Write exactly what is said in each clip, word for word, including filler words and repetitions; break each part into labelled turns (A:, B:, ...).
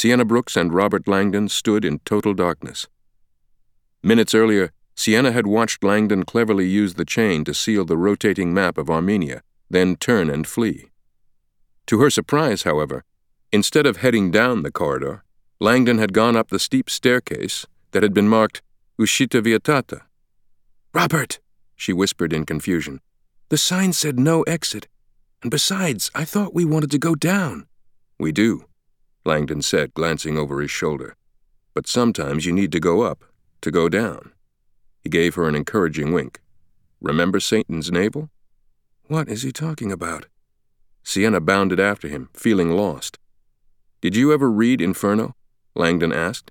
A: Sienna Brooks and Robert Langdon stood in total darkness. Minutes earlier, Sienna had watched Langdon cleverly use the chain to seal the rotating map of Armenia, then turn and flee. To her surprise, however, instead of heading down the corridor, Langdon had gone up the steep staircase that had been marked Uscita Vietata. "Robert," she whispered in confusion, "the sign said no exit. And besides, I thought we wanted to go down." "We do," Langdon said, glancing over his shoulder. "But sometimes you need to go up, to go down." He gave her an encouraging wink. "Remember Satan's navel?" "What is he talking about?" Sienna bounded after him, feeling lost. "Did you ever read Inferno?" Langdon asked.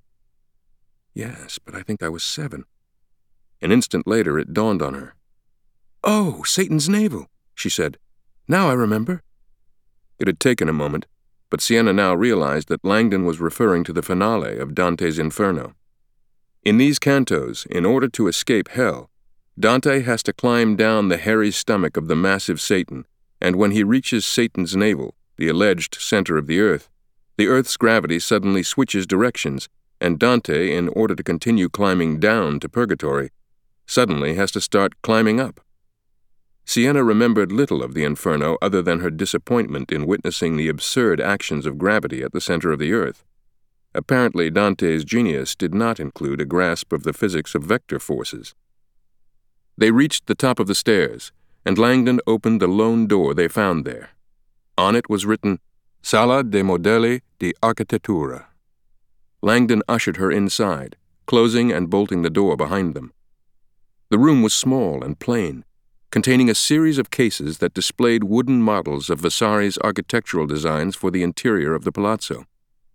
A: "Yes, but I think I was seven." An instant later, it dawned on her. "Oh, Satan's navel," she said. "Now I remember." It had taken a moment, but Sienna now realized that Langdon was referring to the finale of Dante's Inferno. In these cantos, in order to escape hell, Dante has to climb down the hairy stomach of the massive Satan, and when he reaches Satan's navel, the alleged center of the earth, the earth's gravity suddenly switches directions, and Dante, in order to continue climbing down to purgatory, suddenly has to start climbing up. Sienna remembered little of the Inferno other than her disappointment in witnessing the absurd actions of gravity at the center of the earth. Apparently, Dante's genius did not include a grasp of the physics of vector forces. They reached the top of the stairs, and Langdon opened the lone door they found there. On it was written, Sala dei Modelli di Architettura. Langdon ushered her inside, closing and bolting the door behind them. The room was small and plain, containing a series of cases that displayed wooden models of Vasari's architectural designs for the interior of the palazzo.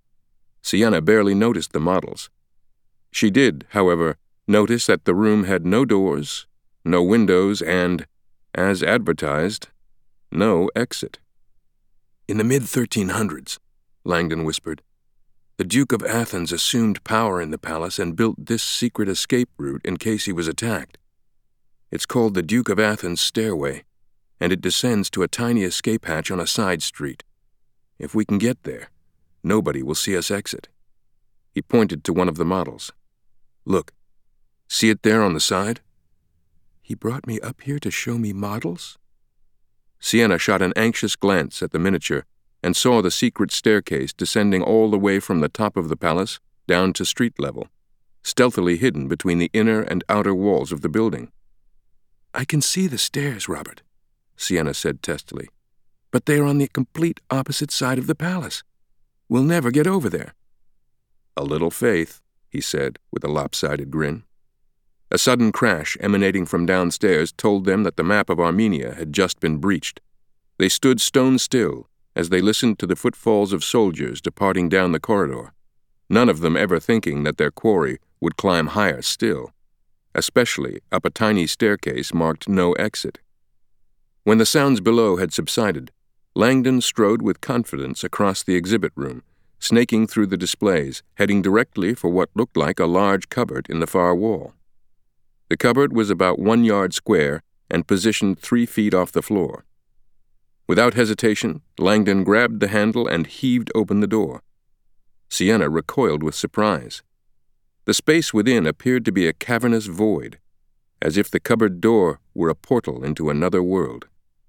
A: Sienna barely noticed the models. She did, however, notice that the room had no doors, no windows, and, as advertised, no exit. "In the mid thirteen hundreds, Langdon whispered, "the Duke of Athens assumed power in the palace and built this secret escape route in case he was attacked. It's called the Duke of Athens Stairway, and it descends to a tiny escape hatch on a side street. If we can get there, nobody will see us exit." He pointed to one of the models. "Look, see it there on the side?" "He brought me up here to show me models?" Sienna shot an anxious glance at the miniature and saw the secret staircase descending all the way from the top of the palace down to street level, stealthily hidden between the inner and outer walls of the building. "I can see the stairs, Robert," Sienna said testily, "but they are on the complete opposite side of the palace. We'll never get over there." "A little faith," he said with a lopsided grin. A sudden crash emanating from downstairs told them that the map of Armenia had just been breached. They stood stone still as they listened to the footfalls of soldiers departing down the corridor, none of them ever thinking that their quarry would climb higher still, especially up a tiny staircase marked no exit. When the sounds below had subsided, Langdon strode with confidence across the exhibit room, snaking through the displays, heading directly for what looked like a large cupboard in the far wall. The cupboard was about one yard square and positioned three feet off the floor. Without hesitation, Langdon grabbed the handle and heaved open the door. Sienna recoiled with surprise. The space within appeared to be a cavernous void, as if the cupboard door were a portal into another world.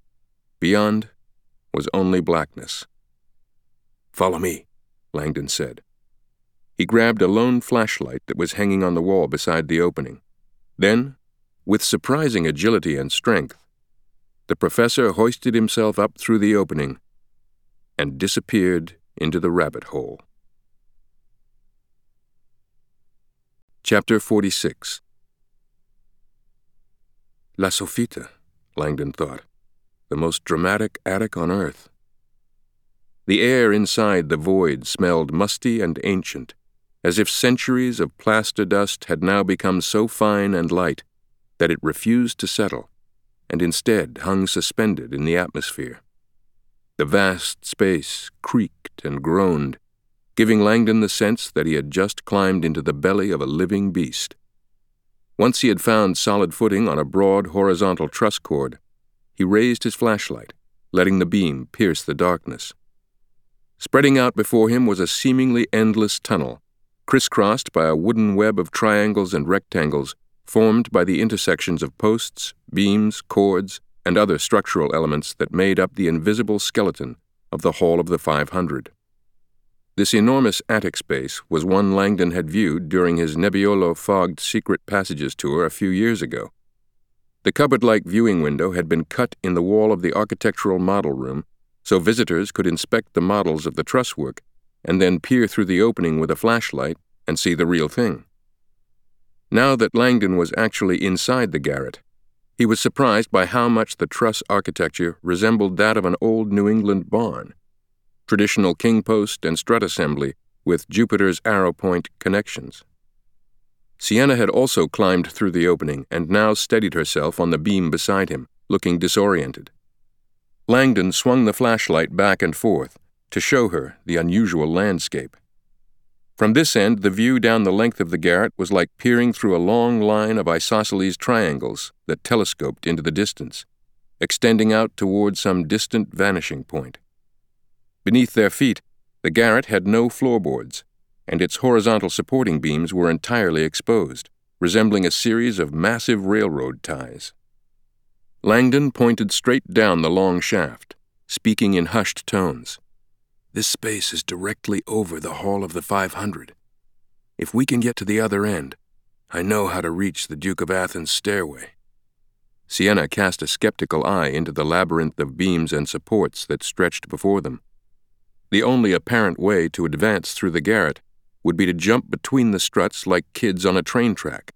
A: Beyond was only blackness. "Follow me," Langdon said. He grabbed a lone flashlight that was hanging on the wall beside the opening. Then, with surprising agility and strength, the professor hoisted himself up through the opening and disappeared into the rabbit hole. Chapter forty-six. La Sofita, Langdon thought, the most dramatic attic on earth. The air inside the void smelled musty and ancient, as if centuries of plaster dust had now become so fine and light that it refused to settle, and instead hung suspended in the atmosphere. The vast space creaked and groaned, giving Langdon the sense that he had just climbed into the belly of a living beast. Once he had found solid footing on a broad horizontal truss cord, he raised his flashlight, letting the beam pierce the darkness. Spreading out before him was a seemingly endless tunnel, crisscrossed by a wooden web of triangles and rectangles formed by the intersections of posts, beams, cords, and other structural elements that made up the invisible skeleton of the Hall of the Five Hundred. This enormous attic space was one Langdon had viewed during his Nebbiolo-fogged secret passages tour a few years ago. The cupboard-like viewing window had been cut in the wall of the architectural model room so visitors could inspect the models of the trusswork and then peer through the opening with a flashlight and see the real thing. Now that Langdon was actually inside the garret, he was surprised by how much the truss architecture resembled that of an old New England barn, traditional king post and strut assembly with Jupiter's arrow point connections. Sienna had also climbed through the opening and now steadied herself on the beam beside him, looking disoriented. Langdon swung the flashlight back and forth to show her the unusual landscape. From this end, the view down the length of the garret was like peering through a long line of isosceles triangles that telescoped into the distance, extending out toward some distant vanishing point. Beneath their feet, the garret had no floorboards, and its horizontal supporting beams were entirely exposed, resembling a series of massive railroad ties. Langdon pointed straight down the long shaft, speaking in hushed tones. "This space is directly over the Hall of the Five Hundred. If we can get to the other end, I know how to reach the Duke of Athens' stairway." Sienna cast a skeptical eye into the labyrinth of beams and supports that stretched before them. The only apparent way to advance through the garret would be to jump between the struts like kids on a train track.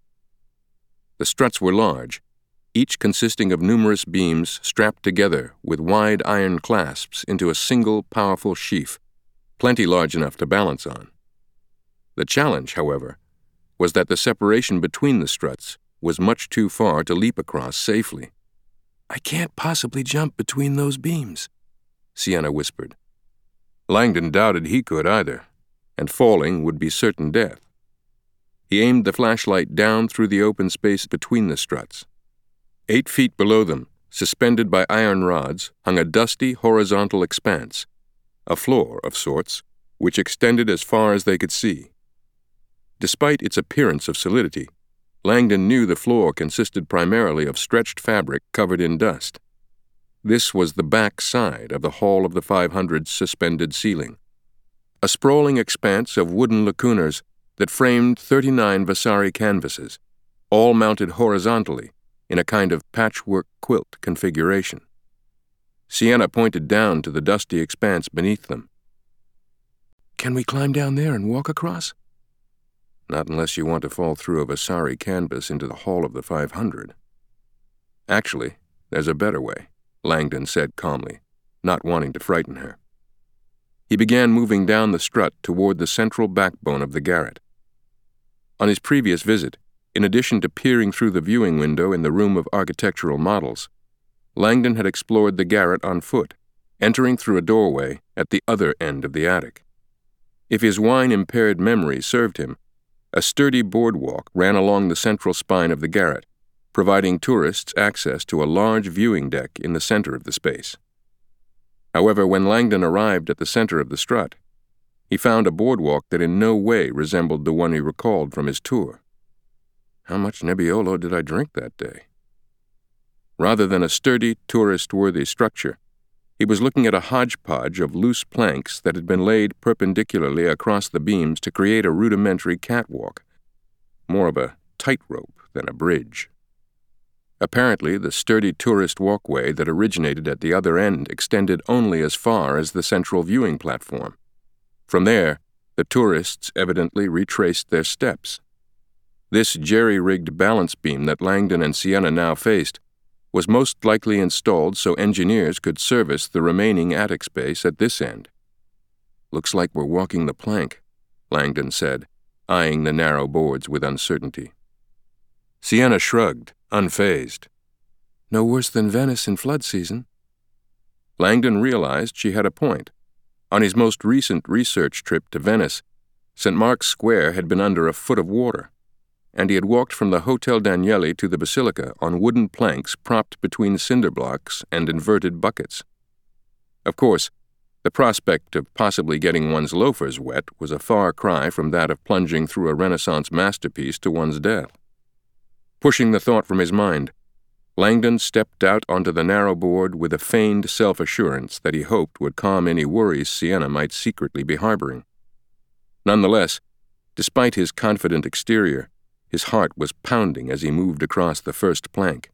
A: The struts were large, each consisting of numerous beams strapped together with wide iron clasps into a single powerful sheaf, plenty large enough to balance on. The challenge, however, was that the separation between the struts was much too far to leap across safely. "I can't possibly jump between those beams," Sienna whispered. Langdon doubted he could either, and falling would be certain death. He aimed the flashlight down through the open space between the struts. Eight feet below them, suspended by iron rods, hung a dusty horizontal expanse, a floor of sorts, which extended as far as they could see. Despite its appearance of solidity, Langdon knew the floor consisted primarily of stretched fabric covered in dust. This was the back side of the Hall of the Five Hundred's suspended ceiling, a sprawling expanse of wooden lacunars that framed thirty-nine Vasari canvases, all mounted horizontally in a kind of patchwork quilt configuration. Sienna pointed down to the dusty expanse beneath them. "Can we climb down there and walk across?" "Not unless you want to fall through a Vasari canvas into the Hall of the Five Hundred. Actually, there's a better way," Langdon said calmly, not wanting to frighten her. He began moving down the strut toward the central backbone of the garret. On his previous visit, in addition to peering through the viewing window in the room of architectural models, Langdon had explored the garret on foot, entering through a doorway at the other end of the attic. If his wine-impaired memory served him, a sturdy boardwalk ran along the central spine of the garret, providing tourists access to a large viewing deck in the center of the space. However, when Langdon arrived at the center of the strut, he found a boardwalk that in no way resembled the one he recalled from his tour. How much Nebbiolo did I drink that day? Rather than a sturdy, tourist-worthy structure, he was looking at a hodgepodge of loose planks that had been laid perpendicularly across the beams to create a rudimentary catwalk, more of a tightrope than a bridge. Apparently, the sturdy tourist walkway that originated at the other end extended only as far as the central viewing platform. From there, the tourists evidently retraced their steps. This jerry-rigged balance beam that Langdon and Sienna now faced was most likely installed so engineers could service the remaining attic space at this end. "Looks like we're walking the plank," Langdon said, eyeing the narrow boards with uncertainty. Sienna shrugged, unfazed. "No worse than Venice in flood season." Langdon realized she had a point. On his most recent research trip to Venice, Saint Mark's Square had been under a foot of water, and he had walked from the Hotel Danieli to the Basilica on wooden planks propped between cinder blocks and inverted buckets. Of course, The prospect of possibly getting one's loafers wet was a far cry from that of plunging through a Renaissance masterpiece to one's death. Pushing the thought from his mind, Langdon stepped out onto the narrow board with a feigned self-assurance that he hoped would calm any worries Sienna might secretly be harboring. Nonetheless, despite his confident exterior, his heart was pounding as he moved across the first plank.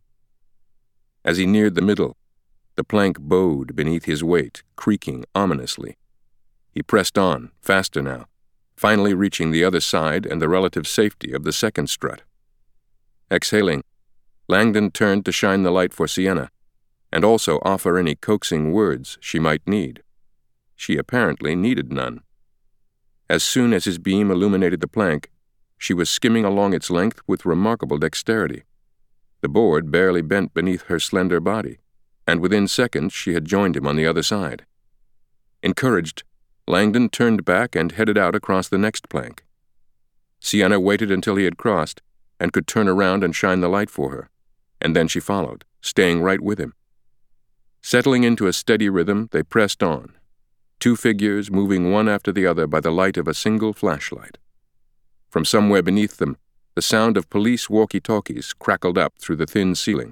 A: As he neared the middle, the plank bowed beneath his weight, creaking ominously. He pressed on, faster now, finally reaching the other side and the relative safety of the second strut. Exhaling, Langdon turned to shine the light for Sienna, and also offer any coaxing words she might need. She apparently needed none. As soon as his beam illuminated the plank, she was skimming along its length with remarkable dexterity. The board barely bent beneath her slender body, and within seconds she had joined him on the other side. Encouraged, Langdon turned back and headed out across the next plank. Sienna waited until he had crossed and could turn around and shine the light for her, and then she followed, staying right with him. Settling into a steady rhythm, they pressed on, two figures moving one after the other by the light of a single flashlight. From somewhere beneath them, the sound of police walkie-talkies crackled up through the thin ceiling.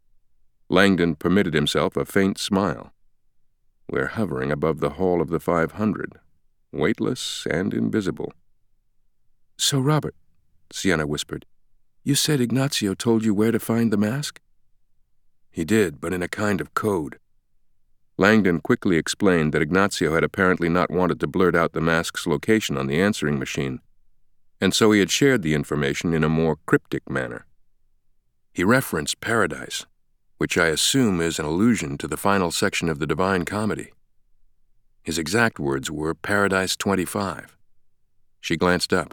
A: Langdon permitted himself a faint smile. We're hovering above the Hall of the Five Hundred, weightless and invisible.
B: "So, Robert," Sienna whispered, "you said Ignacio told you where to find the mask?"
A: "He did, but in a kind of code." Langdon quickly explained that Ignacio had apparently not wanted to blurt out the mask's location on the answering machine, and so he had shared the information in a more cryptic manner. He referenced paradise, which I assume is an allusion to the final section of the Divine Comedy. His exact words were Paradise twenty-five. She glanced up.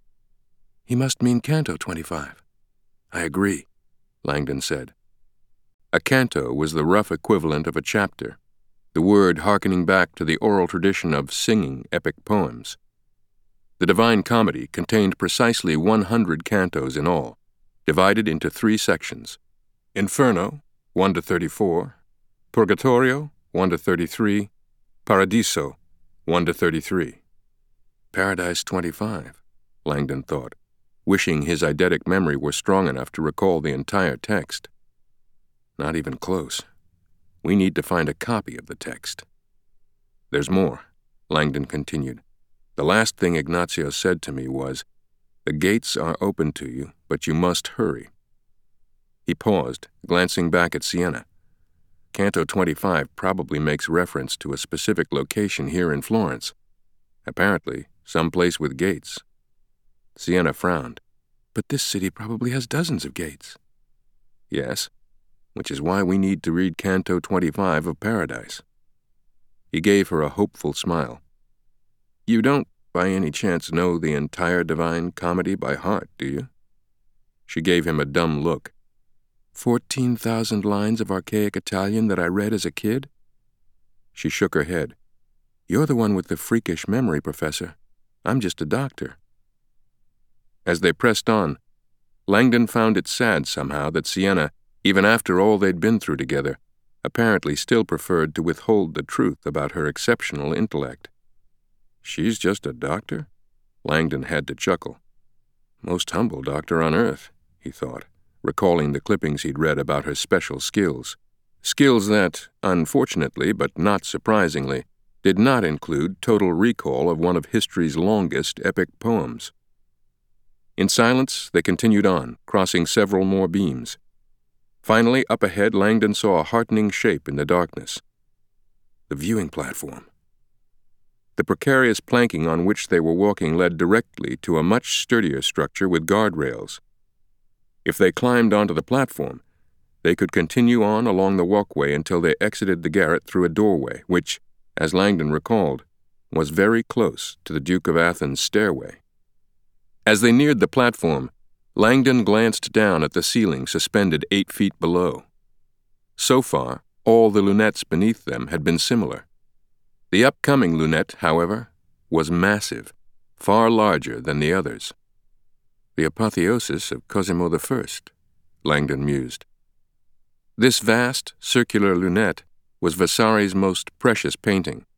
B: "He must mean Canto twenty-five.
A: "I agree," Langdon said. A canto was the rough equivalent of a chapter, the word hearkening back to the oral tradition of singing epic poems. The Divine Comedy contained precisely one hundred cantos in all, divided into three sections: Inferno, one to thirty-four, Purgatorio, one to thirty-three, Paradiso, one to thirty-three. Paradise twenty-five, Langdon thought, wishing his eidetic memory were strong enough to recall the entire text. Not even close. We need to find a copy of the text. "There's more," Langdon continued. "The last thing Ignacio said to me was, 'The gates are open to you, but you must hurry.'" He paused, glancing back at Sienna. Canto twenty-five probably makes reference to a specific location here in Florence. Apparently, some place with gates. Sienna frowned.
B: "But this city probably has dozens of gates."
A: "Yes, which is why we need to read Canto twenty-five of Paradise." He gave her a hopeful smile. "You don't, by any chance, know the entire Divine Comedy by heart, do you?" She gave him a dumb look.
B: Fourteen thousand lines of archaic Italian that I read as a kid?"
A: She shook her head.
B: "You're the one with the freakish memory, Professor. I'm just a doctor."
A: As they pressed on, Langdon found it sad somehow that Sienna, even after all they'd been through together, apparently still preferred to withhold the truth about her exceptional intellect. "She's just a doctor?" Langdon had to chuckle. "Most humble doctor on earth," he thought, recalling the clippings he'd read about her special skills. Skills that, unfortunately but not surprisingly, did not include total recall of one of history's longest epic poems. In silence, they continued on, crossing several more beams. Finally, up ahead, Langdon saw a heartening shape in the darkness. The viewing platform. The precarious planking on which they were walking led directly to a much sturdier structure with guardrails. If they climbed onto the platform, they could continue on along the walkway until they exited the garret through a doorway, which, as Langdon recalled, was very close to the Duke of Athens' stairway. As they neared the platform, Langdon glanced down at the ceiling suspended eight feet below. So far, all the lunettes beneath them had been similar. The upcoming lunette, however, was massive, far larger than the others. The apotheosis of Cosimo the First, Langdon mused. This vast, circular lunette was Vasari's most precious painting,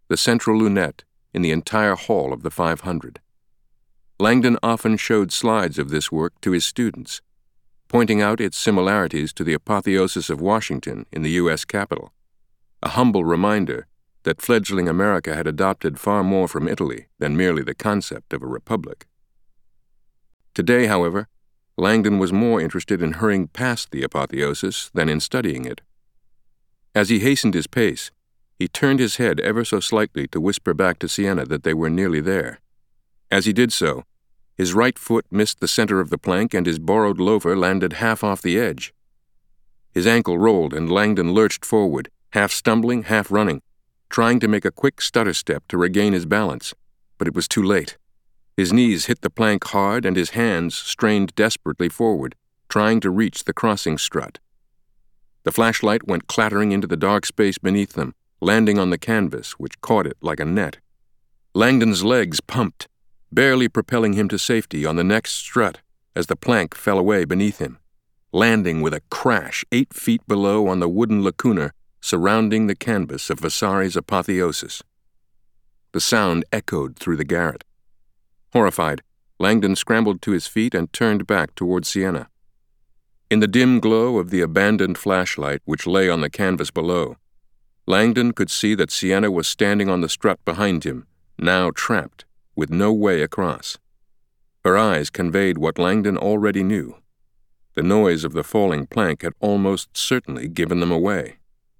A: the central lunette in the entire hall of the five hundred. Langdon often showed slides of this work to his students, pointing out its similarities to the apotheosis of Washington in the U S Capitol, a humble reminder that fledgling America had adopted far more from Italy than merely the concept of a republic. Today, however, Langdon was more interested in hurrying past the apotheosis than in studying it. As he hastened his pace, he turned his head ever so slightly to whisper back to Sienna that they were nearly there. As he did so, his right foot missed the center of the plank and his borrowed loafer landed half off the edge. His ankle rolled and Langdon lurched forward, half stumbling, half running, trying to make a quick stutter step to regain his balance, but it was too late. His knees hit the plank hard and his hands strained desperately forward, trying to reach the crossing strut. The flashlight went clattering into the dark space beneath them, landing on the canvas, which caught it like a net. Langdon's legs pumped, barely propelling him to safety on the next strut as the plank fell away beneath him, landing with a crash eight feet below on the wooden lacuna surrounding the canvas of Vasari's apotheosis. The sound echoed through the garret. Horrified, Langdon scrambled to his feet and turned back toward Sienna. In the dim glow of the abandoned flashlight which lay on the canvas below, Langdon could see that Sienna was standing on the strut behind him, now trapped, with no way across. Her eyes conveyed what Langdon already knew. The noise of the falling plank had almost certainly given them away.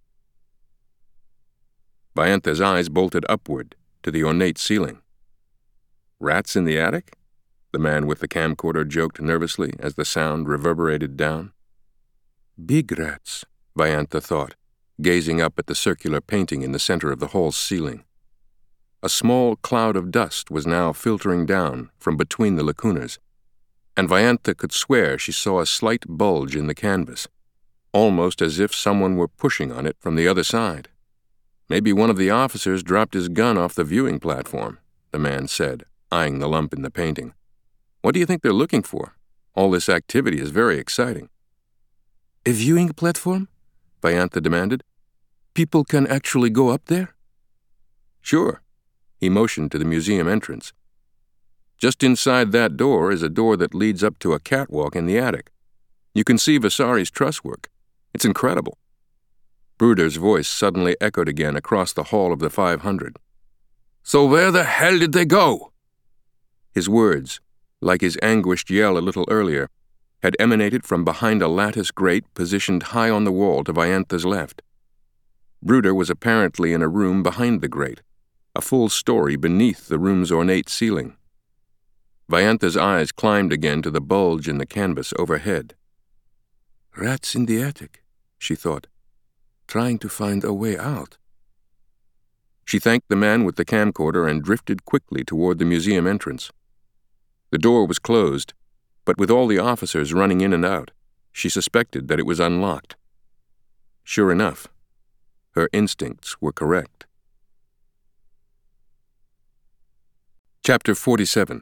A: Vayanta's eyes bolted upward to the ornate ceiling. "Rats in the attic?" the man with the camcorder joked nervously as the sound reverberated down. "Big rats," Vayanta thought, gazing up at the circular painting in the center of the hall's ceiling. A small cloud of dust was now filtering down from between the lacunas, and Vayanta could swear she saw a slight bulge in the canvas, almost as if someone were pushing on it from the other side. "Maybe one of the officers dropped his gun off the viewing platform," the man said, eyeing the lump in the painting. "What do you think they're looking for? All this activity is very exciting." "A viewing platform?" Vayanta demanded. "People can actually go up there?" "Sure." He motioned to the museum entrance. "Just inside that door is a door that leads up to a catwalk in the attic. You can see Vasari's truss work. It's incredible." Bruder's voice suddenly echoed again across the hall of the five hundred. "So where the hell did they go?" His words, like his anguished yell a little earlier, had emanated from behind a lattice grate positioned high on the wall to Vayanta's left. Bruder was apparently in a room behind the grate, a full story beneath the room's ornate ceiling. Vayanta's eyes climbed again to the bulge in the canvas overhead. "Rats in the attic," she thought, "trying to find a way out." She thanked the man with the camcorder and drifted quickly toward the museum entrance. The door was closed, but with all the officers running in and out, she suspected that it was unlocked. Sure enough, her instincts were correct. Chapter forty-seven.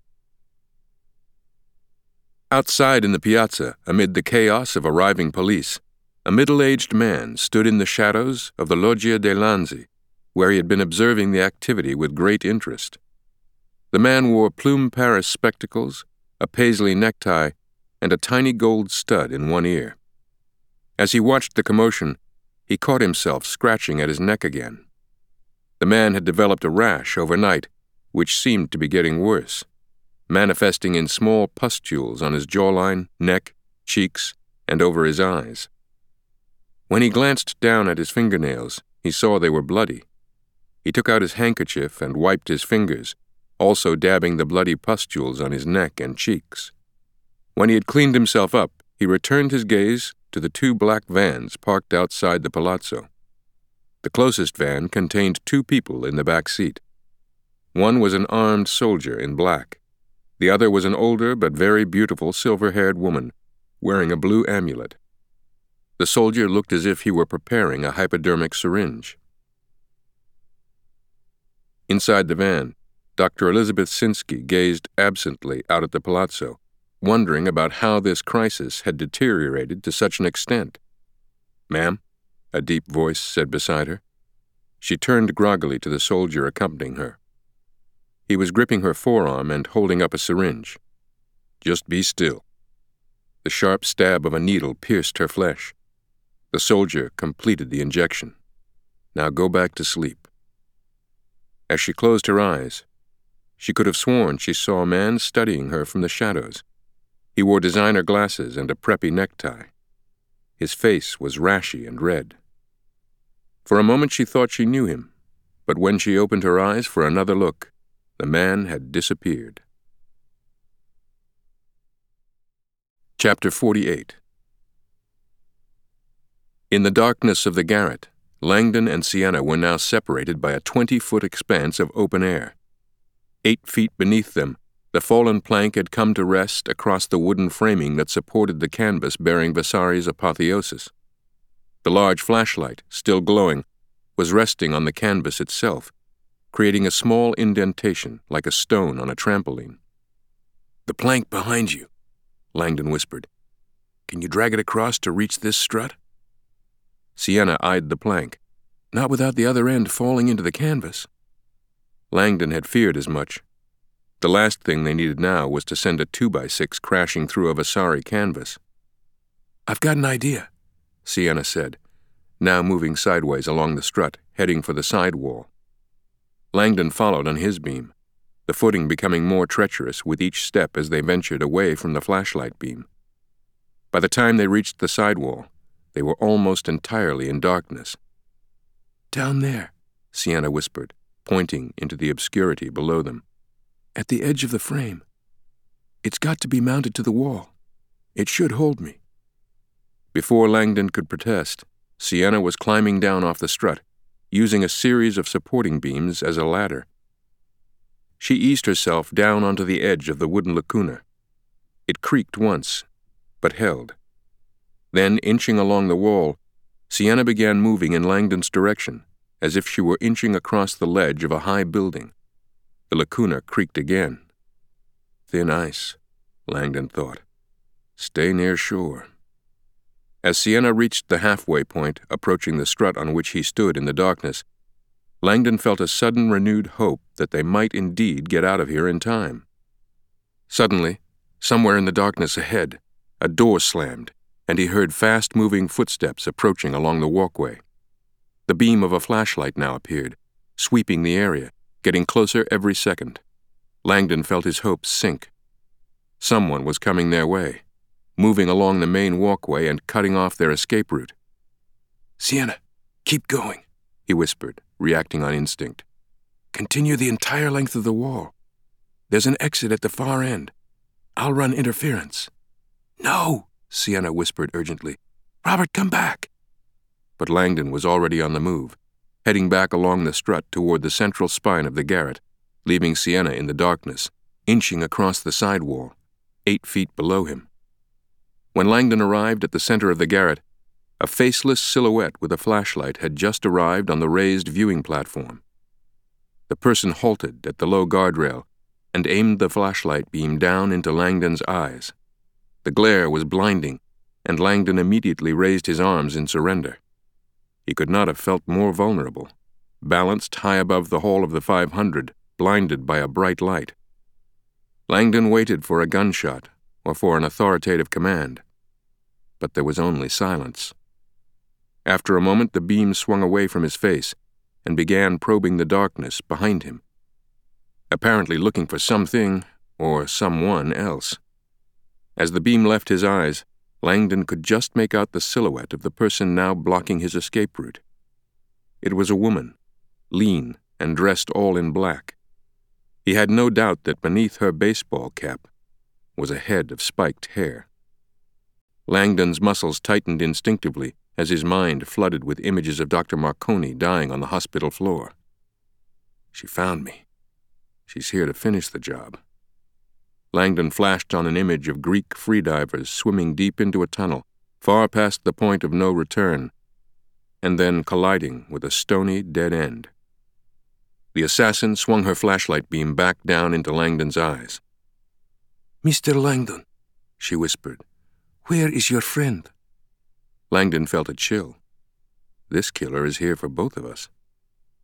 A: Outside in the piazza, amid the chaos of arriving police, a middle-aged man stood in the shadows of the Loggia dei Lanzi, where he had been observing the activity with great interest. The man wore plume Paris spectacles, a paisley necktie, and a tiny gold stud in one ear. As he watched the commotion, he caught himself scratching at his neck again. The man had developed a rash overnight, which seemed to be getting worse, manifesting in small pustules on his jawline, neck, cheeks, and over his eyes. When he glanced down at his fingernails, he saw they were bloody. He took out his handkerchief and wiped his fingers, also dabbing the bloody pustules on his neck and cheeks. When he had cleaned himself up, he returned his gaze to the two black vans parked outside the palazzo. The closest van contained two people in the back seat. One was an armed soldier in black. The other was an older but very beautiful silver-haired woman, wearing a blue amulet. The soldier looked as if he were preparing a hypodermic syringe. Inside the van, Doctor Elizabeth Sinsky gazed absently out at the palazzo, wondering about how this crisis had deteriorated to such an extent. "Ma'am," a deep voice said beside her. She turned groggily to the soldier accompanying her. He was gripping her forearm and holding up a syringe. "Just be still." The sharp stab of a needle pierced her flesh. The soldier completed the injection. "Now go back to sleep." As she closed her eyes, she could have sworn she saw a man studying her from the shadows. He wore designer glasses and a preppy necktie. His face was rashy and red. For a moment she thought she knew him, but when she opened her eyes for another look, the man had disappeared. Chapter forty-eight. In the darkness of the garret, Langdon and Sienna were now separated by a twenty-foot expanse of open air. Eight feet beneath them, the fallen plank had come to rest across the wooden framing that supported the canvas bearing Vasari's apotheosis. The large flashlight, still glowing, was resting on the canvas itself, creating a small indentation like a stone on a trampoline. "The plank behind you," Langdon whispered. "Can you drag it across to reach this strut?" Sienna eyed the plank. "Not without the other end falling into the canvas." Langdon had feared as much. The last thing they needed now was to send a two-by-six crashing through a Vasari canvas. "I've got an idea," Sienna said, now moving sideways along the strut, heading for the side wall. Langdon followed on his beam, the footing becoming more treacherous with each step as they ventured away from the flashlight beam. By the time they reached the side wall, they were almost entirely in darkness. "Down there," Sienna whispered, pointing into the obscurity below them. "At the edge of the frame. It's got to be mounted to the wall. It should hold me." Before Langdon could protest, Sienna was climbing down off the strut, using a series of supporting beams as a ladder. She eased herself down onto the edge of the wooden lacuna. It creaked once, but held. Then, inching along the wall, Sienna began moving in Langdon's direction, as if she were inching across the ledge of a high building. The lacuna creaked again. Thin ice, Langdon thought. Stay near shore. As Sienna reached the halfway point, approaching the strut on which he stood in the darkness, Langdon felt a sudden renewed hope that they might indeed get out of here in time. Suddenly, somewhere in the darkness ahead, a door slammed, and he heard fast-moving footsteps approaching along the walkway. The beam of a flashlight now appeared, sweeping the area, getting closer every second. Langdon felt his hopes sink. Someone was coming their way, moving along the main walkway and cutting off their escape route. "Sienna, keep going," he whispered, reacting on instinct. "Continue the entire length of the wall. There's an exit at the far end. I'll run interference." "No," Sienna whispered urgently. "Robert, come back." But Langdon was already on the move, heading back along the strut toward the central spine of the garret, leaving Sienna in the darkness, inching across the side wall, eight feet below him. When Langdon arrived at the center of the garret, a faceless silhouette with a flashlight had just arrived on the raised viewing platform. The person halted at the low guardrail and aimed the flashlight beam down into Langdon's eyes. The glare was blinding, and Langdon immediately raised his arms in surrender. He could not have felt more vulnerable, balanced high above the hall of the five hundred, blinded by a bright light. Langdon waited for a gunshot or for an authoritative command, but there was only silence. After a moment, the beam swung away from his face and began probing the darkness behind him, apparently looking for something or someone else. As the beam left his eyes, Langdon could just make out the silhouette of the person now blocking his escape route. It was a woman, lean and dressed all in black. He had no doubt that beneath her baseball cap was a head of spiked hair. Langdon's muscles tightened instinctively as his mind flooded with images of Doctor Marconi dying on the hospital floor. She found me. She's here to finish the job. Langdon flashed on an image of Greek freedivers swimming deep into a tunnel, far past the point of no return, and then colliding with a stony dead end. The assassin swung her flashlight beam back down into Langdon's eyes. "Mister Langdon," she whispered, "where is your friend?" Langdon felt a chill. This killer is here for both of us.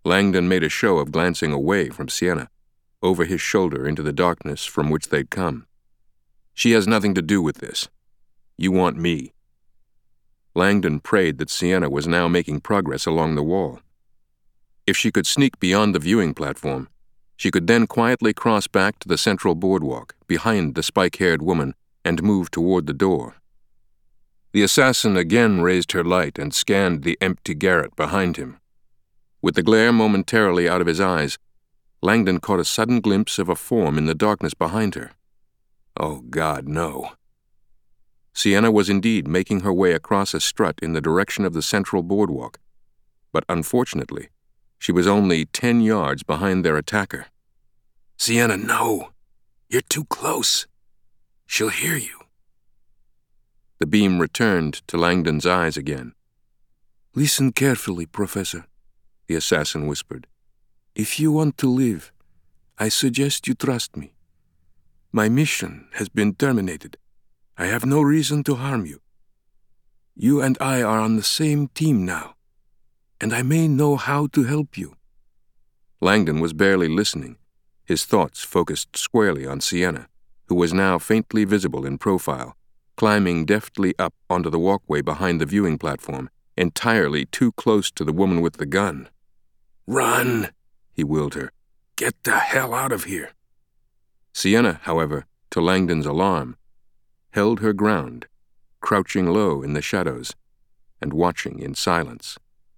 A: Langdon made a show of glancing away from Sienna, over his shoulder into the darkness from which they'd come. "She has nothing to do with this. You want me." Langdon prayed that Sienna was now making progress along the wall. If she could sneak beyond the viewing platform, she could then quietly cross back to the central boardwalk, behind the spike-haired woman, and move toward the door. The assassin again raised her light and scanned the empty garret behind him. With the glare momentarily out of his eyes, Langdon caught a sudden glimpse of a form in the darkness behind her. Oh, God, no. Sienna was indeed making her way across a strut in the direction of the central boardwalk, but unfortunately, she was only ten yards behind their attacker. "Sienna, no! You're too close. She'll hear you." The beam returned to Langdon's eyes again.
B: "Listen carefully, Professor," the assassin whispered. "If you want to live, I suggest you trust me. My mission has been terminated. I have no reason to harm you. You and I are on the same team now, and I may know how to help you."
A: Langdon was barely listening, his thoughts focused squarely on Sienna, who was now faintly visible in profile, climbing deftly up onto the walkway behind the viewing platform, entirely too close to the woman with the gun.
B: "Run!" he willed her. "Get the hell out of here!"
A: Sienna, however, to Langdon's alarm, held her ground, crouching low in the shadows and watching in silence.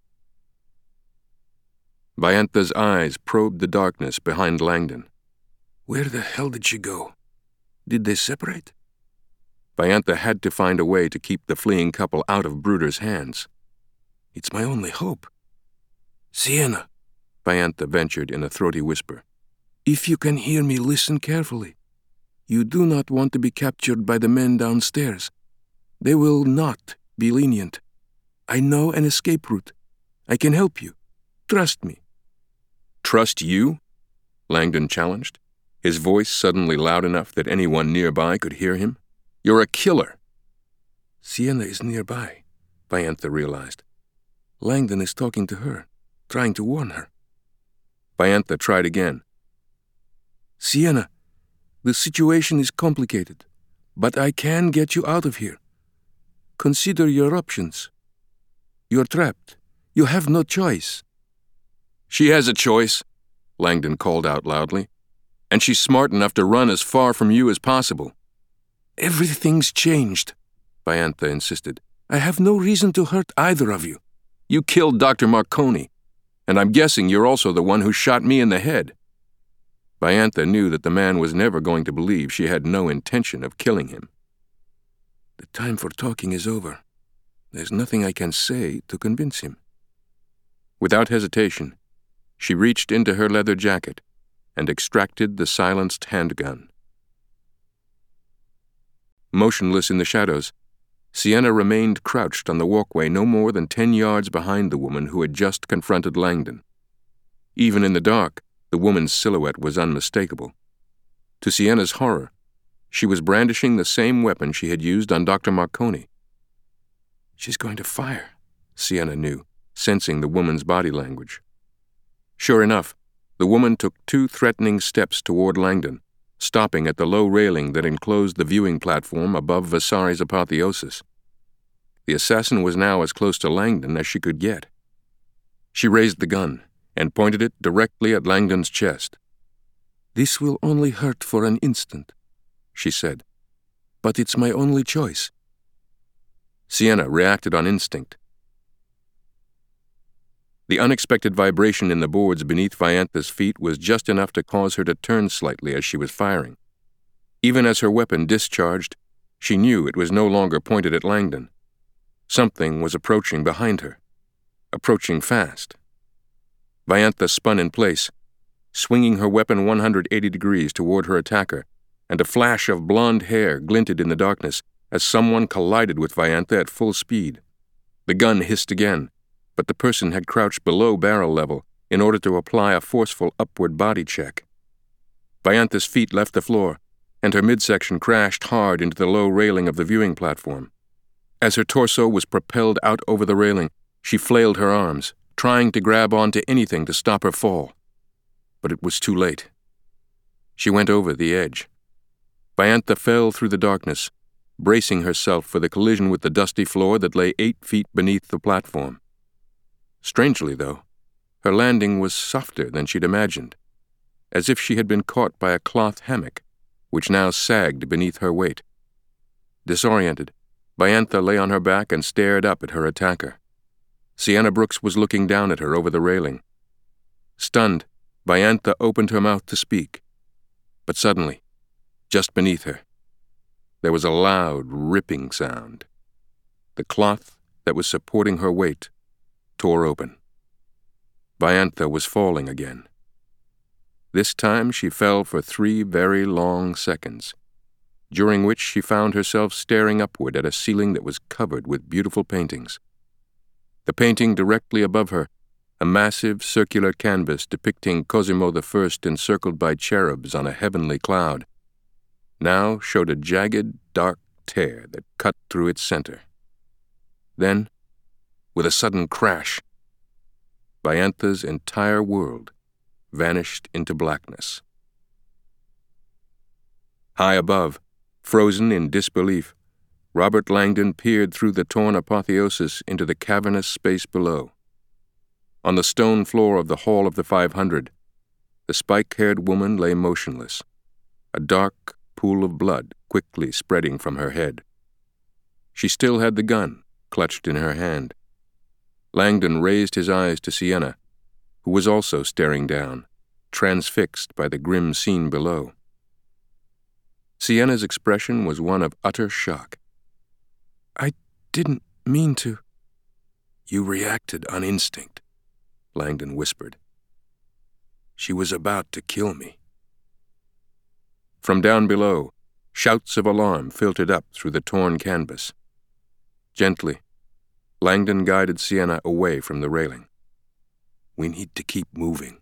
A: Vayantha's eyes probed the darkness behind Langdon.
B: "Where the hell did she go? Did they separate?"
A: Vayantha had to find a way to keep the fleeing couple out of Bruder's hands.
B: "It's my only hope." "Sienna,"
A: Vayantha ventured in a throaty whisper,
B: "if you can hear me, listen carefully. You do not want to be captured by the men downstairs. They will not be lenient. I know an escape route. I can help you. Trust me."
A: "Trust you?" Langdon challenged, his voice suddenly loud enough that anyone nearby could hear him. "You're a killer."
B: Sienna is nearby, Vayantha realized. Langdon is talking to her, trying to warn her.
A: Vayantha tried again.
B: "Sienna, the situation is complicated, but I can get you out of here. Consider your options. You're trapped. You have no choice."
A: "She has a choice," Langdon called out loudly, "and she's smart enough to run as far from you as possible."
B: "Everything's changed," Vayantha insisted. "I have no reason to hurt either of you."
A: "You killed Doctor Marconi, and I'm guessing you're also the one who shot me in the head." Vayantha knew that the man was never going to believe she had no intention of killing him.
B: "The time for talking is over. There's nothing I can say to convince him."
A: Without hesitation, she reached into her leather jacket and extracted the silenced handgun. Motionless in the shadows, Sienna remained crouched on the walkway no more than ten yards behind the woman who had just confronted Langdon. Even in the dark, the woman's silhouette was unmistakable. To Sienna's horror, she was brandishing the same weapon she had used on Doctor Marconi.
B: "She's going to fire,"
A: Sienna knew, sensing the woman's body language. Sure enough, the woman took two threatening steps toward Langdon, stopping at the low railing that enclosed the viewing platform above Vasari's apotheosis. The assassin was now as close to Langdon as she could get. She raised the gun and pointed it directly at Langdon's chest.
B: "This will only hurt for an instant," she said, "but it's my only choice."
A: Sienna reacted on instinct. The unexpected vibration in the boards beneath Vayantha's feet was just enough to cause her to turn slightly as she was firing. Even as her weapon discharged, she knew it was no longer pointed at Langdon. Something was approaching behind her, approaching fast. Vayantha spun in place, swinging her weapon one hundred eighty degrees toward her attacker, and a flash of blonde hair glinted in the darkness as someone collided with Vayantha at full speed. The gun hissed again, but the person had crouched below barrel level in order to apply a forceful upward body check. Vayantha's feet left the floor, and her midsection crashed hard into the low railing of the viewing platform. As her torso was propelled out over the railing, she flailed her arms, trying to grab onto anything to stop her fall. But it was too late. She went over the edge. Baiantha fell through the darkness, bracing herself for the collision with the dusty floor that lay eight feet beneath the platform. Strangely, though, her landing was softer than she'd imagined, as if she had been caught by a cloth hammock, which now sagged beneath her weight. Disoriented, Baiantha lay on her back and stared up at her attacker. Sienna Brooks was looking down at her over the railing. Stunned, Baiantha opened her mouth to speak. But suddenly, just beneath her, there was a loud, ripping sound. The cloth that was supporting her weight tore open. Baiantha was falling again. This time she fell for three very long seconds, during which she found herself staring upward at a ceiling that was covered with beautiful paintings. The painting directly above her, a massive circular canvas depicting Cosimo the First encircled by cherubs on a heavenly cloud, now showed a jagged, dark tear that cut through its center. Then, with a sudden crash, Baiantha's entire world vanished into blackness. High above, frozen in disbelief, Robert Langdon peered through the torn apotheosis into the cavernous space below. On the stone floor of the Hall of the Five Hundred, the spike-haired woman lay motionless, a dark pool of blood quickly spreading from her head. She still had the gun clutched in her hand. Langdon raised his eyes to Sienna, who was also staring down, transfixed by the grim scene below. Sienna's expression was one of utter shock.
B: "I didn't mean to."
A: "You reacted on instinct," Langdon whispered. "She was about to kill me." From down below, shouts of alarm filtered up through the torn canvas. Gently, Langdon guided Sienna away from the railing. "We need to keep moving."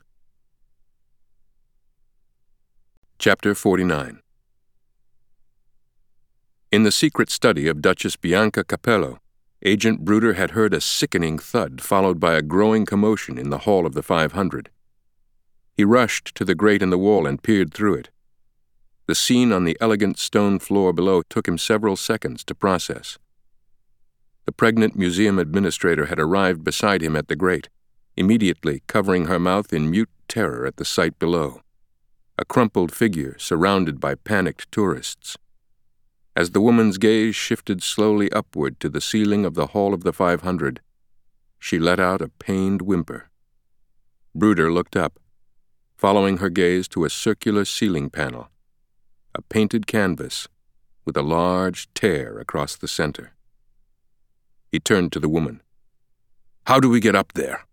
A: Chapter forty-nine. In the secret study of Duchess Bianca Capello, Agent Bruder had heard a sickening thud followed by a growing commotion in the Hall of the Five Hundred. He rushed to the grate in the wall and peered through it. The scene on the elegant stone floor below took him several seconds to process. The pregnant museum administrator had arrived beside him at the grate, immediately covering her mouth in mute terror at the sight below, a crumpled figure surrounded by panicked tourists. As the woman's gaze shifted slowly upward to the ceiling of the Hall of the Five Hundred, she let out a pained whimper. Bruder looked up, following her gaze to a circular ceiling panel, a painted canvas with a large tear across the center. He turned to the woman. "How do we get up there?"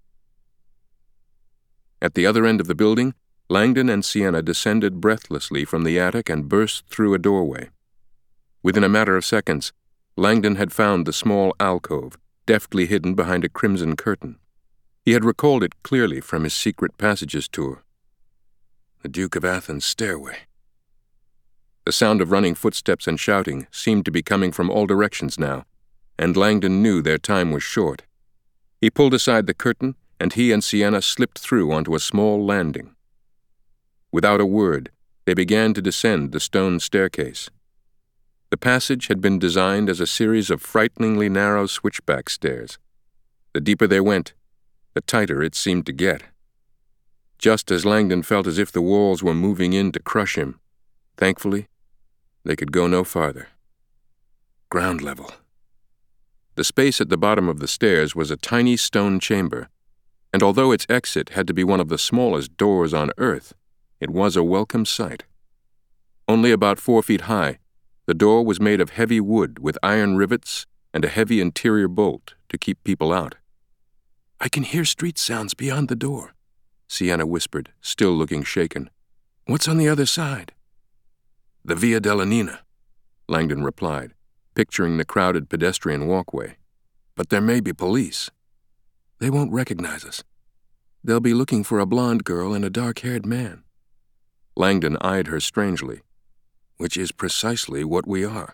A: At the other end of the building, Langdon and Sienna descended breathlessly from the attic and burst through a doorway. Within a matter of seconds, Langdon had found the small alcove, deftly hidden behind a crimson curtain. He had recalled it clearly from his secret passages tour. The Duke of Athens' stairway. The sound of running footsteps and shouting seemed to be coming from all directions now, and Langdon knew their time was short. He pulled aside the curtain, and he and Sienna slipped through onto a small landing. Without a word, they began to descend the stone staircase. The passage had been designed as a series of frighteningly narrow switchback stairs. The deeper they went, the tighter it seemed to get. Just as Langdon felt as if the walls were moving in to crush him, thankfully, they could go no farther. Ground level. The space at the bottom of the stairs was a tiny stone chamber, and although its exit had to be one of the smallest doors on Earth, it was a welcome sight. Only about four feet high, the door was made of heavy wood with iron rivets and a heavy interior bolt to keep people out. "I can hear street sounds beyond the door," Sienna whispered, still looking shaken. "What's on the other side?" "The Via della Nina," Langdon replied, picturing the crowded pedestrian walkway. "But there may be police." "They won't recognize us. They'll be looking for a blonde girl and a dark-haired man." Langdon eyed her strangely. "Which is precisely what we are."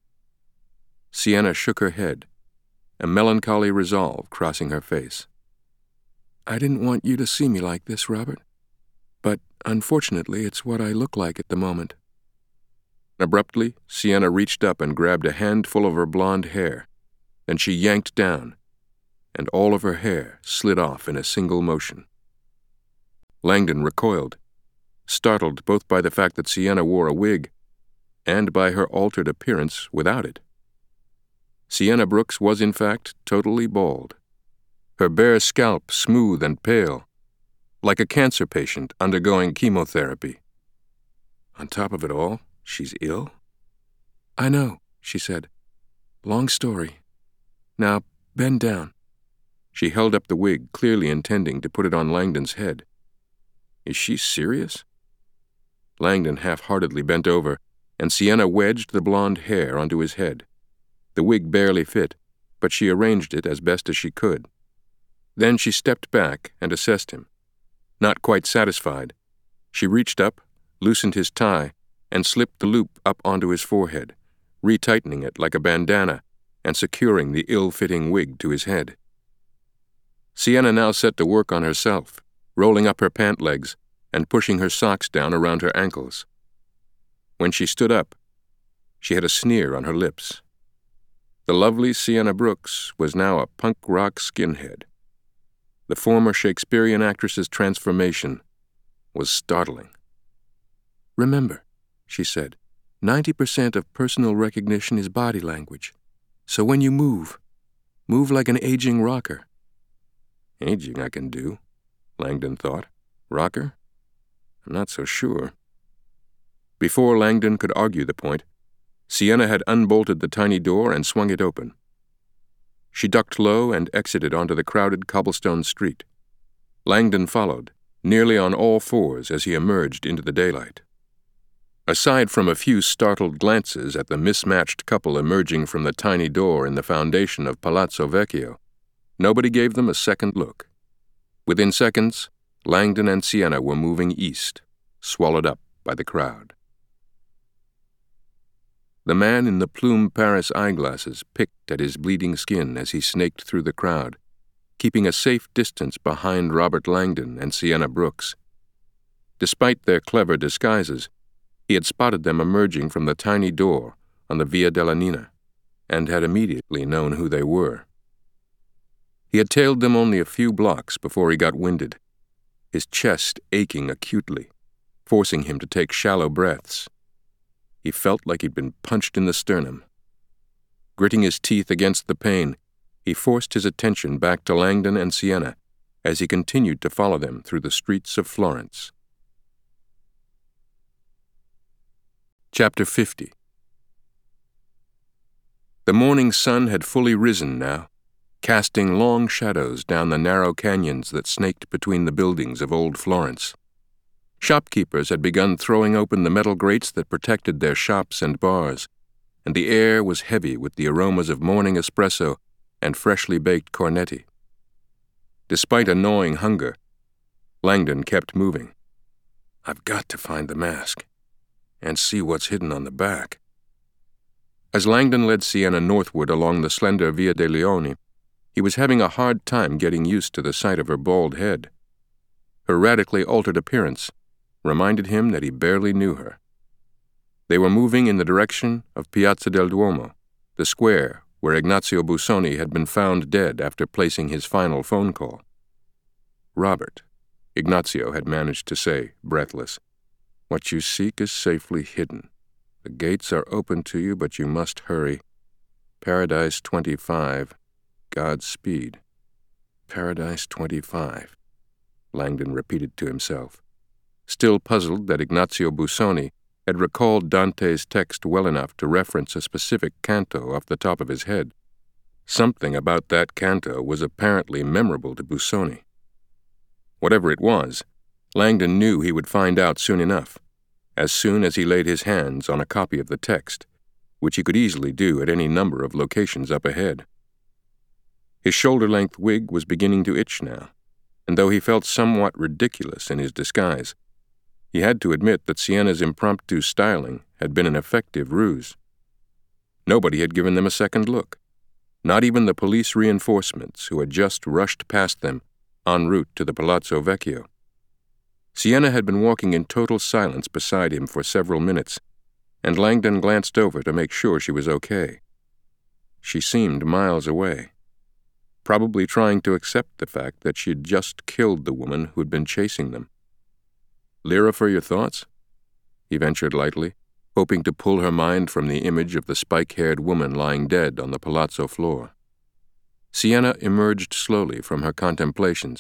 A: Sienna shook her head, a melancholy resolve crossing her face.
B: I didn't want you to see me like this, Robert. But unfortunately, it's what I look like at the moment.
A: Abruptly, Sienna reached up and grabbed a handful of her blonde hair. Then she yanked down, and all of her hair slid off in a single motion. Langdon recoiled, startled both by the fact that Sienna wore a wig and by her altered appearance without it. Sienna Brooks was, in fact, totally bald, her bare scalp smooth and pale, like a cancer patient undergoing chemotherapy. On top of it all, she's ill?
B: I know, she said. Long story. Now, bend down.
A: She held up the wig, clearly intending to put it on Langdon's head. Is she serious? Langdon half-heartedly bent over, and Sienna wedged the blonde hair onto his head. The wig barely fit, but she arranged it as best as she could. Then she stepped back and assessed him. Not quite satisfied, she reached up, loosened his tie, and slipped the loop up onto his forehead, retightening it like a bandana and securing the ill-fitting wig to his head. Sienna now set to work on herself, rolling up her pant legs and pushing her socks down around her ankles. When she stood up, she had a sneer on her lips. The lovely Sienna Brooks was now a punk rock skinhead. The former Shakespearean actress's transformation was startling.
B: Remember, she said, ninety percent of personal recognition is body language. So when you move, move like an aging rocker.
A: Aging I can do, Langdon thought. Rocker? I'm not so sure. Before Langdon could argue the point, Sienna had unbolted the tiny door and swung it open. She ducked low and exited onto the crowded cobblestone street. Langdon followed, nearly on all fours as he emerged into the daylight. Aside from a few startled glances at the mismatched couple emerging from the tiny door in the foundation of Palazzo Vecchio, nobody gave them a second look. Within seconds, Langdon and Sienna were moving east, swallowed up by the crowd. The man in the plume Paris eyeglasses picked at his bleeding skin as he snaked through the crowd, keeping a safe distance behind Robert Langdon and Sienna Brooks. Despite their clever disguises, he had spotted them emerging from the tiny door on the Via della Nina, and had immediately known who they were. He had tailed them only a few blocks before he got winded, his chest aching acutely, forcing him to take shallow breaths. He felt like he'd been punched in the sternum. Gritting his teeth against the pain, he forced his attention back to Langdon and Sienna as he continued to follow them through the streets of Florence. Chapter fifty. The morning sun had fully risen now, casting long shadows down the narrow canyons that snaked between the buildings of old Florence. Shopkeepers had begun throwing open the metal grates that protected their shops and bars, and the air was heavy with the aromas of morning espresso and freshly baked cornetti. Despite a gnawing hunger, Langdon kept moving. I've got to find the mask and see what's hidden on the back. As Langdon led Sienna northward along the slender Via dei Leoni, he was having a hard time getting used to the sight of her bald head. Her radically altered appearance reminded him that he barely knew her. They were moving in the direction of Piazza del Duomo, the square where Ignazio Busoni had been found dead after placing his final phone call. Robert, Ignazio had managed to say, breathless, what you seek is safely hidden. The gates are open to you, but you must hurry. Paradise twenty-five. Godspeed. Paradise twenty-five, Langdon repeated to himself, still puzzled that Ignazio Busoni had recalled Dante's text well enough to reference a specific canto off the top of his head. Something about that canto was apparently memorable to Busoni. Whatever it was, Langdon knew he would find out soon enough, as soon as he laid his hands on a copy of the text, which he could easily do at any number of locations up ahead. His shoulder-length wig was beginning to itch now, and though he felt somewhat ridiculous in his disguise, he had to admit that Sienna's impromptu styling had been an effective ruse. Nobody had given them a second look, not even the police reinforcements who had just rushed past them en route to the Palazzo Vecchio. Sienna had been walking in total silence beside him for several minutes, and Langdon glanced over to make sure she was okay. She seemed miles away, probably trying to accept the fact that she'd just killed the woman who'd been chasing them. "Lyra, for your thoughts?" he ventured lightly, hoping to pull her mind from the image of the spike-haired woman lying dead on the palazzo floor. Sienna emerged slowly from her contemplations.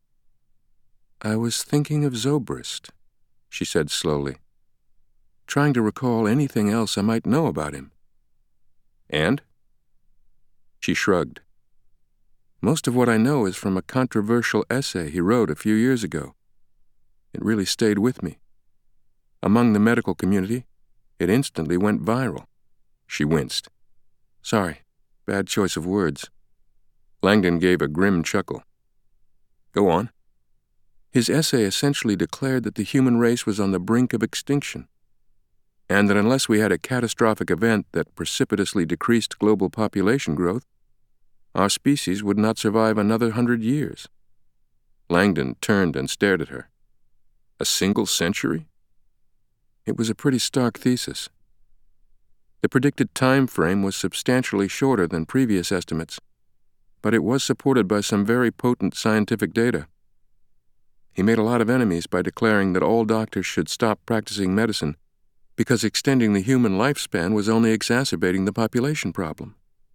A: "I was thinking of Zobrist," she said slowly, trying to recall anything else I might know about him. "And?" She shrugged. "Most of what I know is from a controversial essay he wrote a few years ago. It really stayed with me. Among the medical community, it instantly went viral." She winced. "Sorry, bad choice of words." Langdon gave a grim chuckle. "Go on." "His essay essentially declared that the human race was on the brink of extinction, and that unless we had a catastrophic event that precipitously decreased global population growth, our species would not survive another hundred years." Langdon turned and stared at her. "A single century?" It was a pretty stark thesis. The predicted time frame was substantially shorter than previous estimates, but it was supported by some very potent scientific data. He made a lot of enemies by declaring that all doctors should stop practicing medicine because extending the human lifespan was only exacerbating the population problem.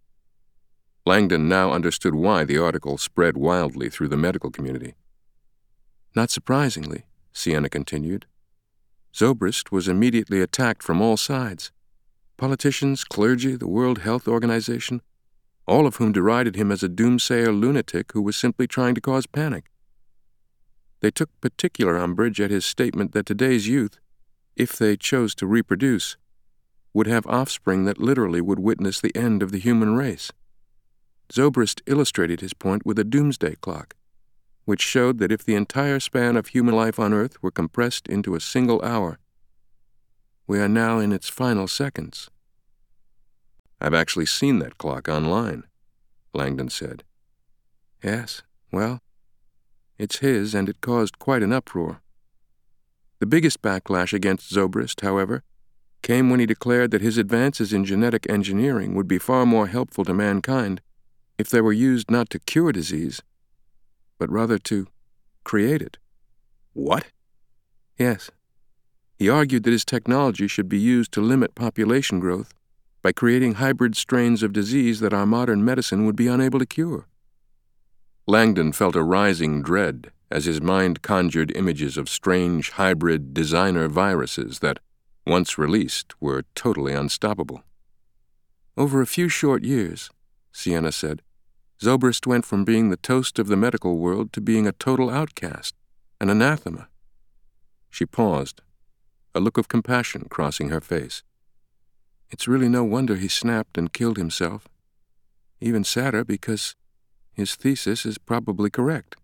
A: Langdon now understood why the article spread wildly through the medical community. "Not surprisingly," Sienna continued, "Zobrist was immediately attacked from all sides. Politicians, clergy, the World Health Organization, all of whom derided him as a doomsayer lunatic who was simply trying to cause panic. They took particular umbrage at his statement that today's youth, if they chose to reproduce, would have offspring that literally would witness the end of the human race. Zobrist illustrated his point with a doomsday clock, which showed that if the entire span of human life on Earth were compressed into a single hour, we are now in its final seconds." "I've actually seen that clock online," Langdon said. "Yes, well, it's his, and it caused quite an uproar. The biggest backlash against Zobrist, however, came when he declared that his advances in genetic engineering would be far more helpful to mankind if they were used not to cure disease, but rather to create it." "What?" "Yes. He argued that his technology should be used to limit population growth by creating hybrid strains of disease that our modern medicine would be unable to cure." Langdon felt a rising dread as his mind conjured images of strange hybrid designer viruses that, once released, were totally unstoppable. "Over a few short years," Sienna said, "Zobrist went from being the toast of the medical world to being a total outcast, an anathema." She paused, a look of compassion crossing her face. "It's really no wonder he snapped and killed himself. Even sadder because his thesis is probably correct."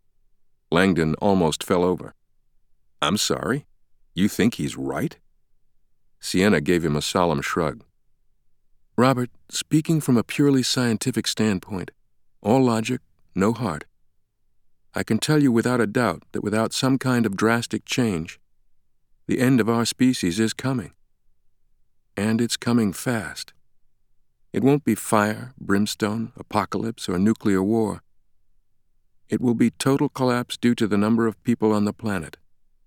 A: Langdon almost fell over. "I'm sorry? You think he's right?" Sienna gave him a solemn shrug. "Robert, speaking from a purely scientific standpoint, all logic, no heart, I can tell you without a doubt that without some kind of drastic change, the end of our species is coming. And it's coming fast. It won't be fire, brimstone, apocalypse, or nuclear war. It will be total collapse due to the number of people on the planet.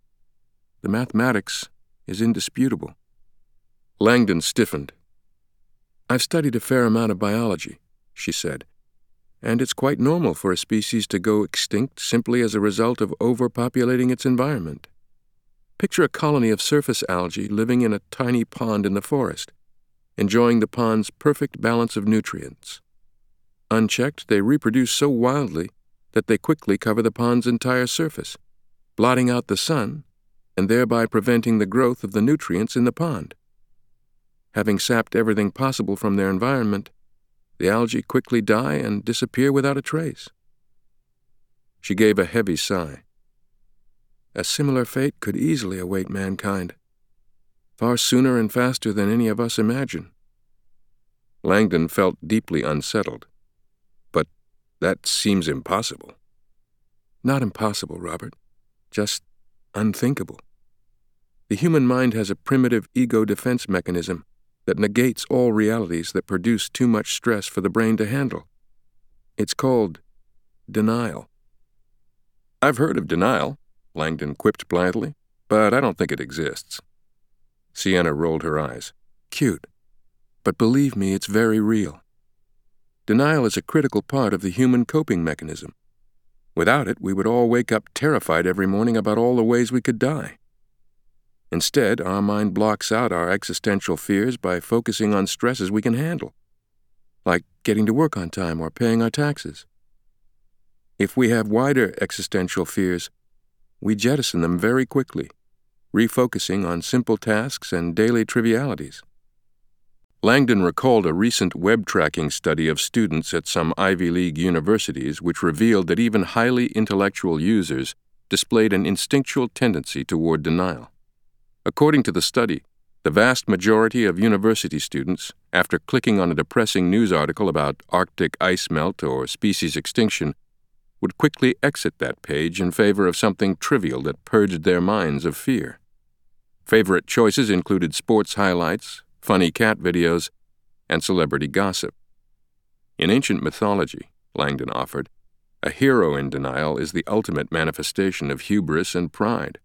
A: The mathematics is indisputable." Langdon stiffened. "I've studied a fair amount of biology," she said, "and it's quite normal for a species to go extinct simply as a result of overpopulating its environment. Picture a colony of surface algae living in a tiny pond in the forest, enjoying the pond's perfect balance of nutrients. Unchecked, they reproduce so wildly that they quickly cover the pond's entire surface, blotting out the sun and thereby preventing the growth of the nutrients in the pond. Having sapped everything possible from their environment, the algae quickly die and disappear without a trace." She gave a heavy sigh. "A similar fate could easily await mankind, far sooner and faster than any of us imagine." Langdon felt deeply unsettled. "But that seems impossible."
B: Not impossible, Robert. Just unthinkable. The human mind has a primitive ego defense mechanism that negates all realities that produce too much stress for the brain to handle. It's called denial.
A: I've heard of denial, Langdon quipped blithely, but I don't think it exists. Sienna rolled her eyes.
B: Cute. But believe me, it's very real. Denial is a critical part of the human coping mechanism. Without it, we would all wake up terrified every morning about all the ways we could die. Instead, our mind blocks out our existential fears by focusing on stresses we can handle, like getting to work on time or paying our taxes. If we have wider existential fears, we jettison them very quickly, refocusing on simple tasks and daily trivialities. Langdon recalled a recent web tracking study of students at some Ivy League universities which revealed that even highly intellectual users displayed an instinctual tendency toward denial. According to the study, the vast majority of university students, after clicking on a depressing news article about Arctic ice melt or species extinction, would quickly exit that page in favor of something trivial that purged their minds of fear. Favorite choices included sports highlights, funny cat videos, and celebrity gossip. In ancient mythology, Langdon offered, a hero in denial is the ultimate manifestation of hubris and pride.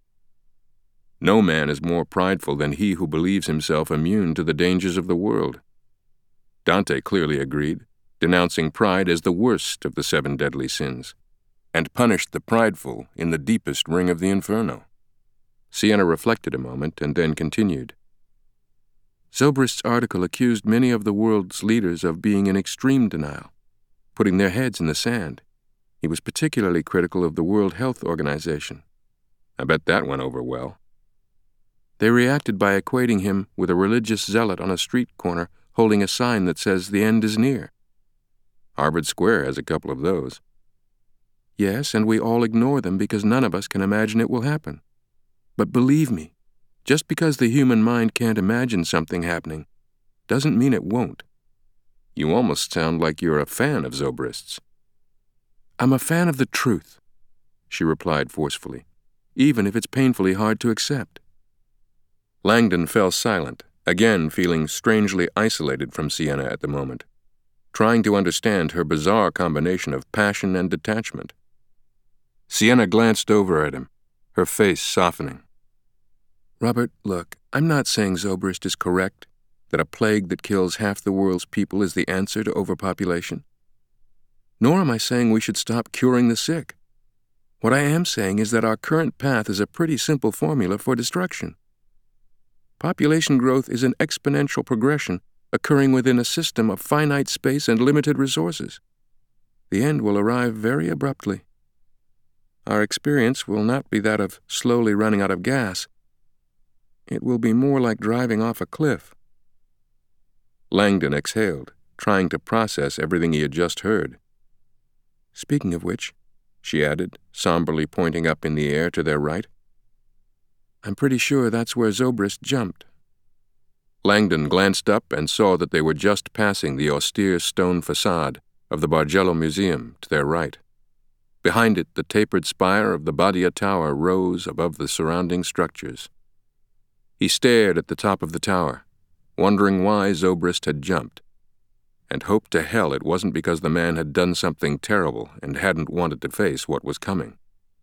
B: No man is more prideful than he who believes himself immune to the dangers of the world. Dante clearly agreed, denouncing pride as the worst of the seven deadly sins, and punished the prideful in the deepest ring of the inferno. Sienna reflected a moment and then continued. Zobrist's article accused many of the world's leaders of being in extreme denial, putting their heads in the sand. He was particularly critical of the World Health Organization.
A: I bet that went over well.
B: They reacted by equating him with a religious zealot on a street corner holding a sign that says the end is near.
A: Harvard Square has a couple of those.
B: Yes, and we all ignore them because none of us can imagine it will happen. But believe me, just because the human mind can't imagine something happening doesn't mean it won't.
A: You almost sound like you're a fan of Zobrist's.
B: I'm a fan of the truth, she replied forcefully, even if it's painfully hard to accept.
A: Langdon fell silent, again feeling strangely isolated from Sienna at the moment, trying to understand her bizarre combination of passion and detachment. Sienna glanced over at him, her face softening.
B: Robert, look, I'm not saying Zobrist is correct, that a plague that kills half the world's people is the answer to overpopulation. Nor am I saying we should stop curing the sick. What I am saying is that our current path is a pretty simple formula for destruction. Population growth is an exponential progression occurring within a system of finite space and limited resources. The end will arrive very abruptly. Our experience will not be that of slowly running out of gas. It will be more like driving off a cliff.
A: Langdon exhaled, trying to process everything he had just heard.
B: Speaking of which, she added, somberly pointing up in the air to their right, I'm pretty sure that's where Zobrist jumped.
A: Langdon glanced up and saw that they were just passing the austere stone facade of the Bargello Museum to their right. Behind it, the tapered spire of the Badia Tower rose above the surrounding structures. He stared at the top of the tower, wondering why Zobrist had jumped, and hoped to hell it wasn't because the man had done something terrible and hadn't wanted to face what was coming.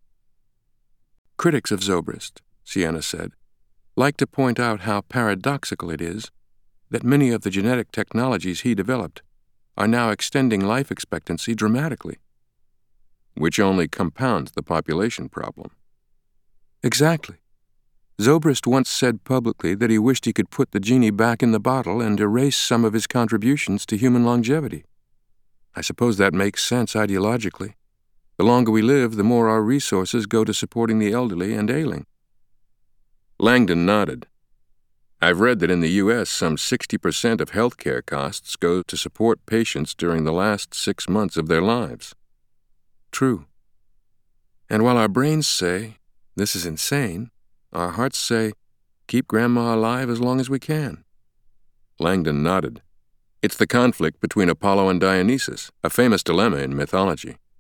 B: Critics of Zobrist, Sienna said, like to point out how paradoxical it is that many of the genetic technologies he developed are now extending life expectancy dramatically.
A: Which only compounds the population problem.
B: Exactly. Zobrist once said publicly that he wished he could put the genie back in the bottle and erase some of his contributions to human longevity. I suppose that makes sense ideologically. The longer we live, the more our resources go to supporting the elderly and ailing.
A: Langdon nodded. I've read that in the U S some sixty percent of health care costs go to support patients during the last six months of their lives.
B: True. And while our brains say, this is insane, our hearts say, keep Grandma alive as long as we can.
A: Langdon nodded. It's the conflict between Apollo and Dionysus, a famous dilemma in mythology.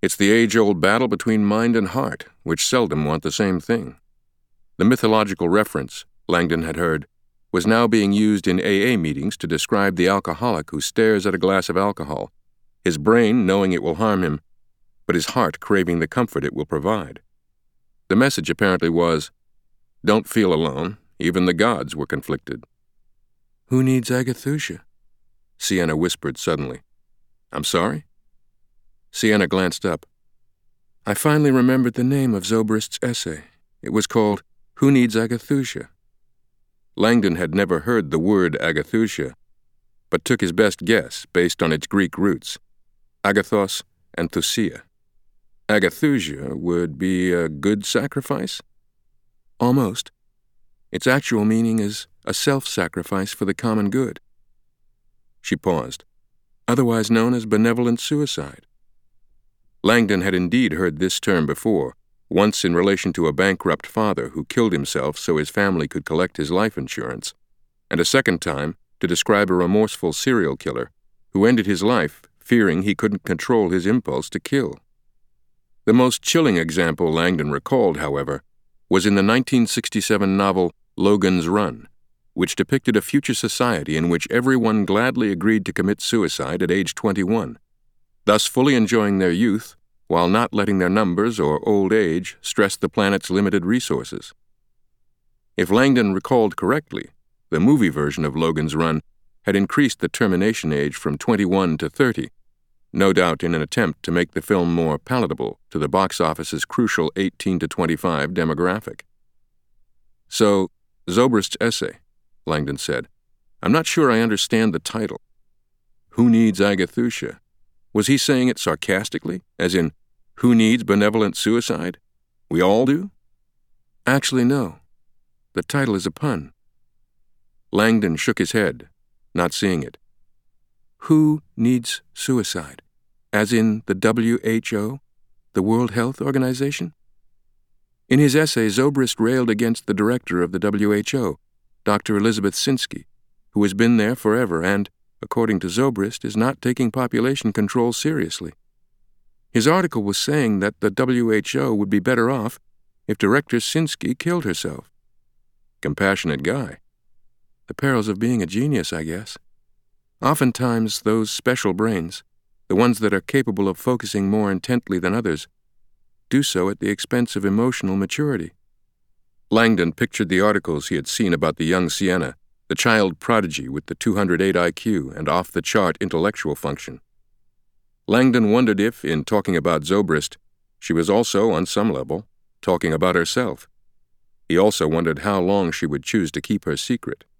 A: It's the age-old battle between mind and heart, which seldom want the same thing. The mythological reference, Langdon had heard, was now being used in A A meetings to describe the alcoholic who stares at a glass of alcohol, his brain knowing it will harm him, but his heart craving the comfort it will provide. The message apparently was, don't feel alone, even the gods were conflicted.
B: Who needs Agathusha?
A: Sienna whispered suddenly. I'm sorry? Sienna glanced up.
B: I finally remembered the name of Zobrist's essay. It was called Who Needs Agathusha?
A: Langdon had never heard the word Agathusha, but took his best guess based on its Greek roots, agathos and thusia. Agathusha would be a good sacrifice?
B: Almost. Its actual meaning is a self-sacrifice for the common good.
A: She paused.
B: Otherwise known as benevolent suicide.
A: Langdon had indeed heard this term before, once in relation to a bankrupt father who killed himself so his family could collect his life insurance, and a second time to describe a remorseful serial killer who ended his life fearing he couldn't control his impulse to kill. The most chilling example Langdon recalled, however, was in the nineteen sixty-seven novel Logan's Run, which depicted a future society in which everyone gladly agreed to commit suicide at age twenty-one, thus fully enjoying their youth while not letting their numbers or old age stress the planet's limited resources. If Langdon recalled correctly, the movie version of Logan's Run had increased the termination age from twenty-one to thirty, no doubt in an attempt to make the film more palatable to the box office's crucial eighteen to twenty-five demographic. So, Zobrist's essay, Langdon said. I'm not sure I understand the title. Who needs Agathusha? Was he saying it sarcastically, as in, who needs benevolent suicide? We all do?
B: Actually, no. The title is a pun.
A: Langdon shook his head, not seeing it.
B: Who needs suicide? As in the W H O, the World Health Organization? In his essay, Zobrist railed against the director of the W H O, Doctor Elizabeth Sinsky, who has been there forever and, according to Zobrist, is not taking population control seriously. His article was saying that the W H O would be better off if Director Sinsky killed herself.
A: Compassionate guy.
B: The perils of being a genius, I guess. Oftentimes, those special brains, the ones that are capable of focusing more intently than others, do so at the expense of emotional maturity.
A: Langdon pictured the articles he had seen about the young Sienna, the child prodigy with the two hundred eight I Q and off-the-chart intellectual function. Langdon wondered if, in talking about Zobrist, she was also, on some level, talking about herself. He also wondered how long she would choose to keep her secret.